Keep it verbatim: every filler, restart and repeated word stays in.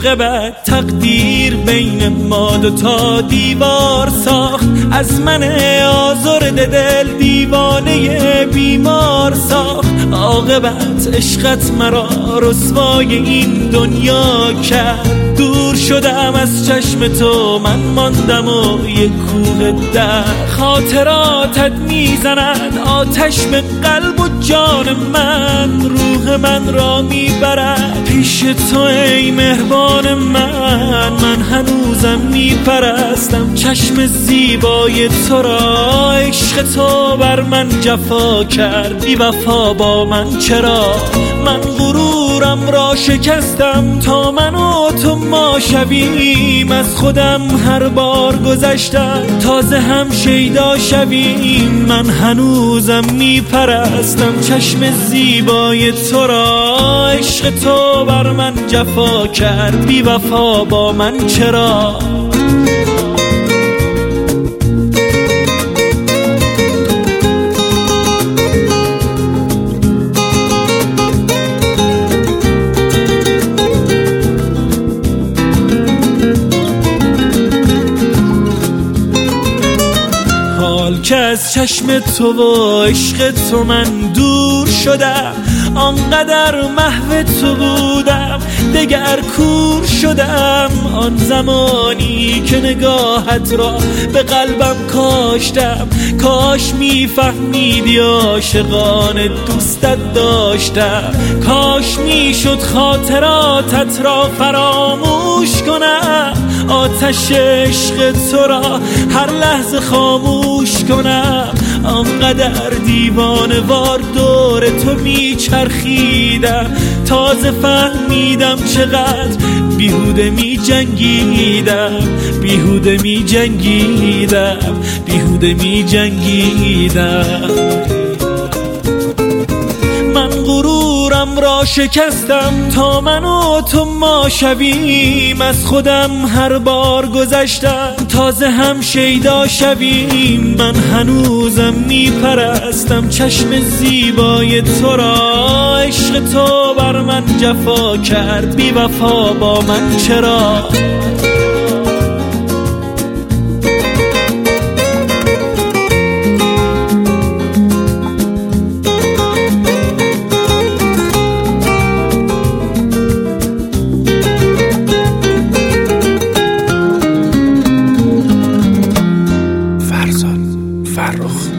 عاقبت تقدیر بین ما دو تا دیوار ساخت، از من آزرده دل دیوانه بیمار ساخت. عاقبت عشقت مرا رسوای این دنیا کرد، دور شدم از چشم تو من ماندم و یک کوه در. خاطراتت میزند آتش به قلب و جان من، روح من را میبرد پیش تو ای مهربان من. من هنوزم میپرستم چشم زیبای تو را، عشق تو بر من جفا کرد بی وفا با من چرا. من غرورم را شکستم تا من و تو ما شویم، از خودم هر بار گذشتم تازه هم شیدا شویم. من هنوزم میپرستم چشم زیبای تو را، عشق تو بر من جفا کرد بی وفا با من چرا. که از چشم تو و عشق تو من دور شدم، آنقدر محو تو بودم دگر کور شدم. آن زمانی که نگاهت را به قلبم کاشتم، کاش میفهمیدی عاشقانه دوستت داشتم. کاش میشد خاطراتت را فراموش کنم، آتش عشق تو را هر لحظه خاموش کنم. آنقدر دیوانه وار دور تو میچرخیدم، تازه فهمیدم چقدر بیهوده می جنگیدم، بیهوده می جنگیدم، بیهوده می جنگیدم. من غرورم را شکستم تا من و تو ما شویم، از خودم هر بار گذشتم تازه هم شیدا شویم. من هنوزم میپرستم چشم زیبای تو را، عشق تو بر من جفا کرد بی وفا با من چرا. فرخ